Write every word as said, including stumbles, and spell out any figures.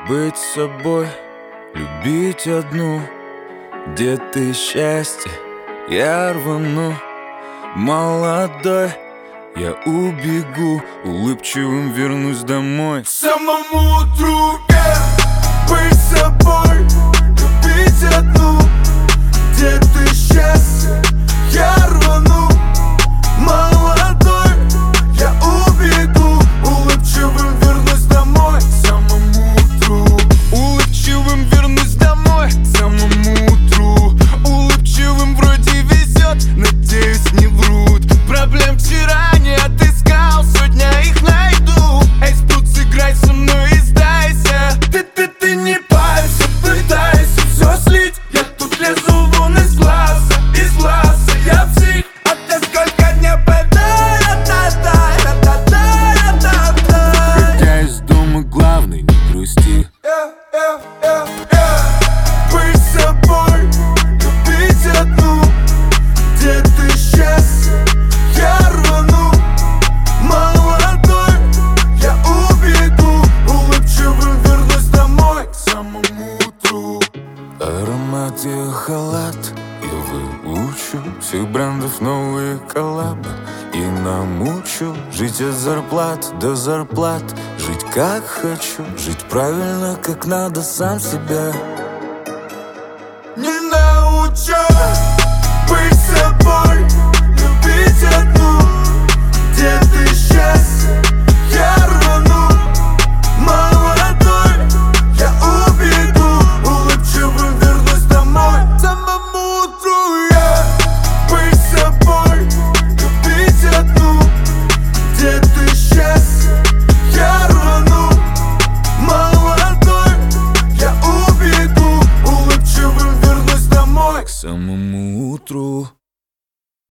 Быть собой, любить одну. Где ты счастье, я рвану. Молодой, я убегу, улыбчивым вернусь домой. К самому утру, yeah. Быть собой, любить одну. Где ты счастье, я рвану. Молодой, я убегу, улыбчивым вернусь домой. К самому утру, улыбчивым вернусь домой. К самому утру, улыбчивым вроде везет, надеюсь, не врут. Проблем вчера не отыскал, сегодня их найду. Эй, спрут, сыграй со мной и сдайся. Ты, ты, ты не парься, пытайся все слить. Я тут лезу вон из глаза, из глаза. Я псих, а ты сколько дней Выходя из дома главный, не грусти. yeah, yeah, yeah, yeah. Быть собой, любить одну. Где ты счастье, я рвану. Молодой, я убегу, улыбчивым вернусь домой. К самому утру. Аромат и халат я выучу. Всех брендов новые коллабы и намучу. Жить от зарплат до зарплат, жить как хочу, жить правильно, как надо, сам себя Не научу быть собой, любить одну. Где ты счастье, я рвану. Молодой, я убегу, улыбчивым вернусь домой. К самому утру, я быть собой, любить одну. Где ты счастье, я рвану. Молодой, я убегу, улыбчивым вернусь домой. к самому утру.